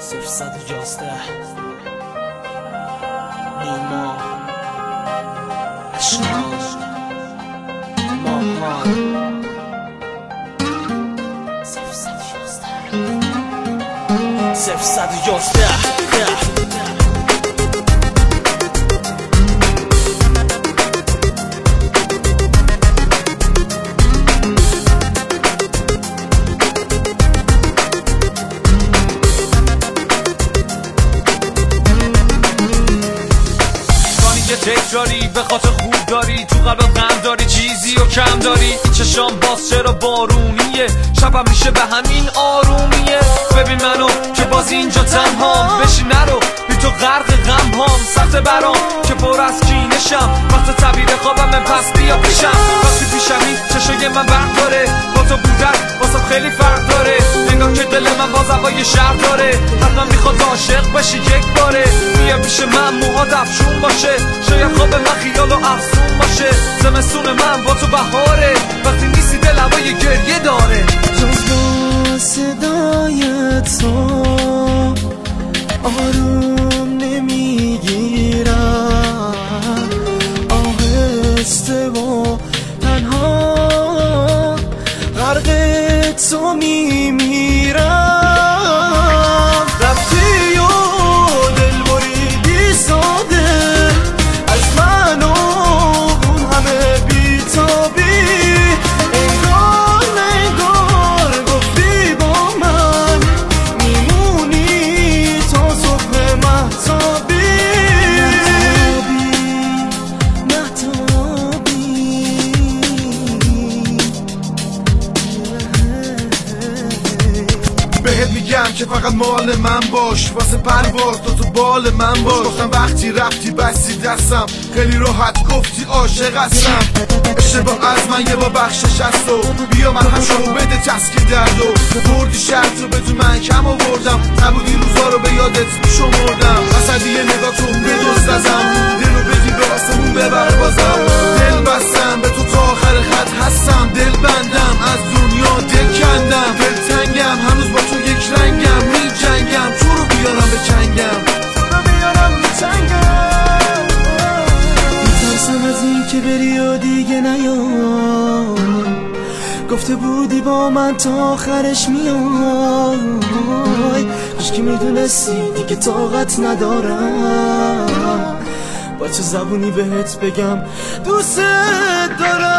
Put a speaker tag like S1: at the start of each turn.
S1: 011 نیما اشنان ماهان 011
S2: تکراری به خاطر خوب داری تو قلبت غم داری چیزی و کم داری چشام باز چرا بارونیه شبم میشه به همین آرومیه ببین منو که باز اینجا تنهام بشین نرو بی تو غرق غم هام سخت برام که پر از کینشم وقت تعبیر خوابم پس بیا پیشم وقتی پیشمی چشای من برق داره با تو بودن واسم خیلی فرق داره انگار که دل من باز هوای شهر داره حتما میخواد عاشق بشی یک باره بیا پیش من موها دفشون باشه شاید خواب من خیال و افسون باشه زمستون من با تو بهاره وقتی نیستی دل هوای گریه داره
S1: جز با صدای تو آروم نمیگیرم آهسته و تنها غرق تو میمیرم رفتی و دل بریدی ساده از من و اون همه بیتابی انگار گفتی با من میمونی تا صبح مهتابی
S3: بهت میگم که فقط مال من باش واسه پرواز تو بال من باش گفتم وقتی رفتی بستی دستم خیلی راحت گفتی عاشق هستم اشتباه از من یه با بخشش هست و بیا من هم شو بده تسکین دردو بردی شرط رو بدون من کم آوردم نبودی روزا رو به یادت میشمردم وسط یه نگاهتون بدوست ازم دلو بدی به آسمون ببر بازم دل بستم به تو تا آخر خط هستم دل بندم از دنیا دل کندم دل تنگم هنوز با تو یک رنگم می جنگم تو رو بیارم به چنگم
S1: میترسم از این که بری و دیگه نیای گفته بودی با من تا آخرش میای کاش که میدونستی دیگه طاقت ندارم با چه زبونی بهت بگم دوست دارم